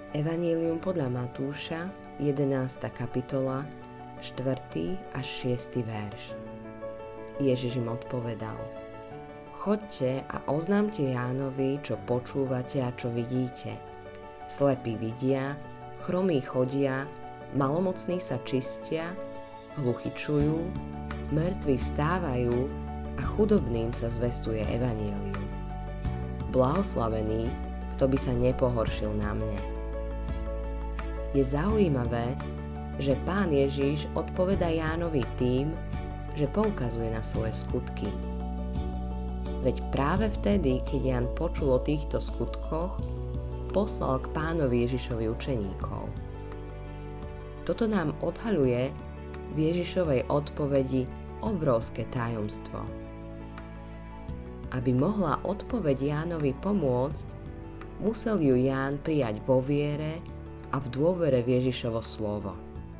Evanjelium podľa Matúša, 11. kapitola, 4. až 6. verš. Ježiš im odpovedal: Choďte a oznámte Jánovi, čo počúvate a čo vidíte. Slepí vidia, chromí chodia, malomocní sa čistia, hluchí čujú, mŕtvi vstávajú a chudobným sa zvestuje evanjelium. Blahoslavený, kto by sa nepohoršil na mne. Je zaujímavé, že Pán Ježiš odpoveda Jánovi tým, že poukazuje na svoje skutky. Veď práve vtedy, keď Ján počul o týchto skutkoch, poslal k Pánovi Ježišovi učeníkov. Toto nám odhaľuje v Ježišovej odpovedi obrovské tajomstvo. Aby mohla odpoveď Jánovi pomôcť, musel ju Ján prijať vo viere a v dôvere v Ježišovo slovo.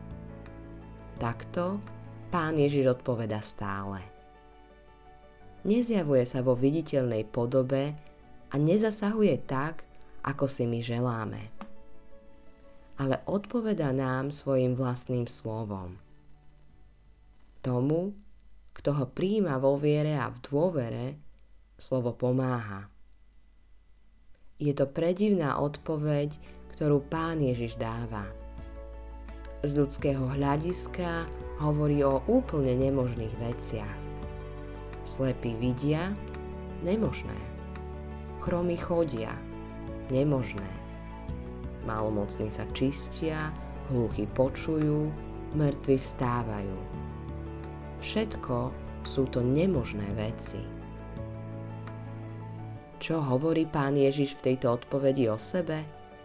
Takto Pán Ježiš odpoveda stále. Nezjavuje sa vo viditeľnej podobe a nezasahuje tak, ako si my želáme. Ale odpoveda nám svojim vlastným slovom. Tomu, kto ho prijíma vo viere a v dôvere, slovo pomáha. Je to predivná odpoveď, ktorú Pán Ježiš dáva. Z ľudského hľadiska hovorí o úplne nemožných veciach. Slepí vidia, nemožné. Chromí chodia, nemožné. Malomocní sa čistia, hluchí počujú, mŕtvi vstávajú. Všetko sú to nemožné veci. Čo hovorí Pán Ježiš v tejto odpovedi o sebe?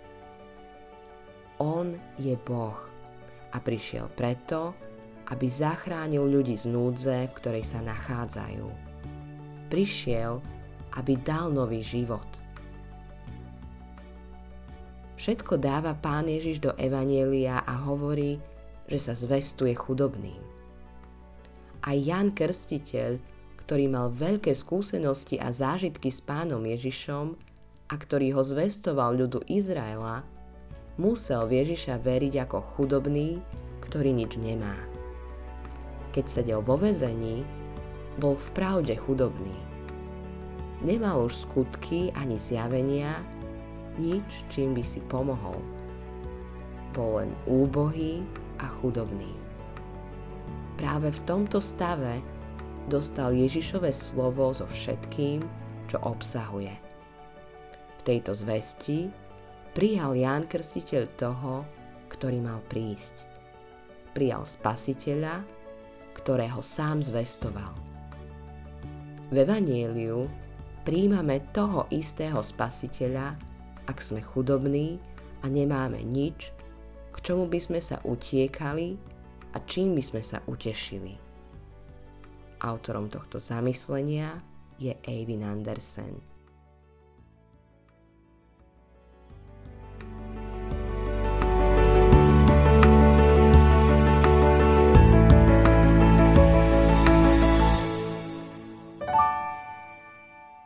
On je Boh a prišiel preto, aby zachránil ľudí z núdze, v ktorej sa nachádzajú. Prišiel, aby dal nový život. Všetko dáva Pán Ježiš do evanjelia a hovorí, že sa zvestuje chudobným. Aj Ján Krstiteľ, ktorý mal veľké skúsenosti a zážitky s Pánom Ježišom a ktorý ho zvestoval ľudu Izraela, musel v Ježiša veriť ako chudobný, ktorý nič nemá. Keď sedel vo väzení, bol v pravde chudobný. Nemal už skutky ani zjavenia, nič, čím by si pomohol. Bol len úbohý a chudobný. Práve v tomto stave dostal Ježišové slovo so všetkým, čo obsahuje. V tejto zvesti prijal Ján Krstiteľ toho, ktorý mal prísť. Prijal Spasiteľa, ktorého sám zvestoval. V evanjeliu prijímame toho istého Spasiteľa, ak sme chudobní a nemáme nič, k čomu by sme sa utiekali a čím by sme sa utešili. Autorom tohto zamyslenia je Eivind Andersen.